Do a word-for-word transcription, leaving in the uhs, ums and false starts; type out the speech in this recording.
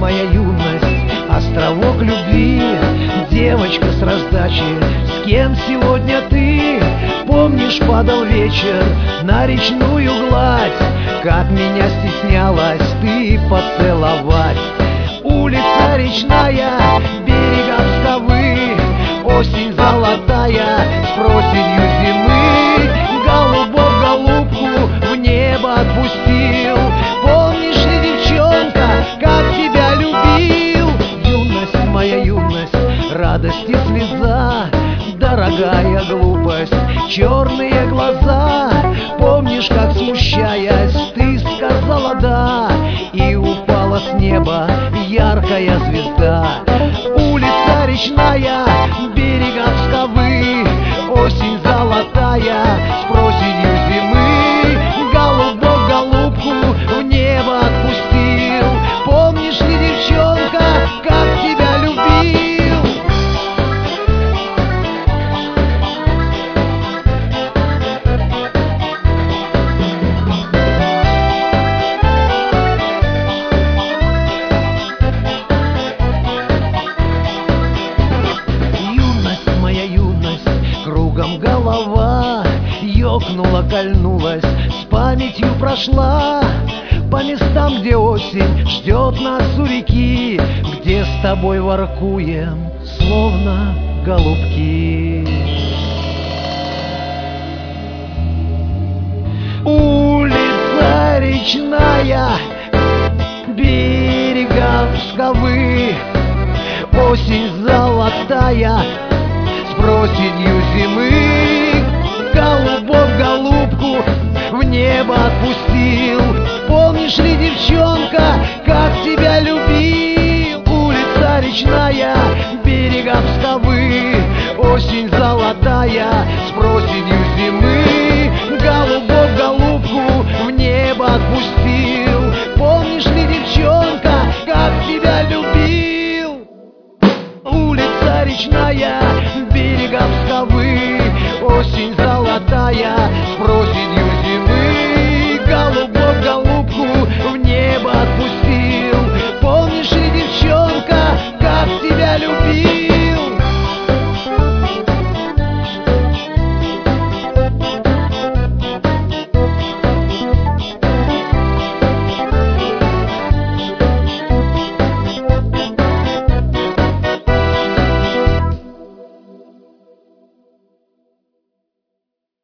моя юность, островок любви, девочка с раздачи, с кем сегодня ты? Помнишь, падал вечер на речную гладь, как меня стеснялась ты поцеловать. Улица речная, берега Псковы, осень золотая с проседью зимы. Голубок голубку в небо отпустил. Помнишь ли, девчонка, как тебя любил? Юность моя, юность, радость и слеза, дорогая глупость, черные глаза. Помнишь, как, смущаясь, ты сказала «да», и упала с неба яркая звезда. Улица речная, берега Псковы, осень золотая с проседью зимы. Голубок голубку в небо отпустил. Помнишь ли, девчонка, как тебя любил? Кругом голова ёкнула, кольнулась, с памятью прошла по местам, где осень ждет нас у реки, где с тобой воркуем, словно голубки. Улица речная, берега Псковы, осень золотая с проседью зимы. Голубок голубку в небо отпустил. Помнишь ли, девчонка, как тебя любил? Улица речная, берега Псковы, осень золотая с проседью зимы.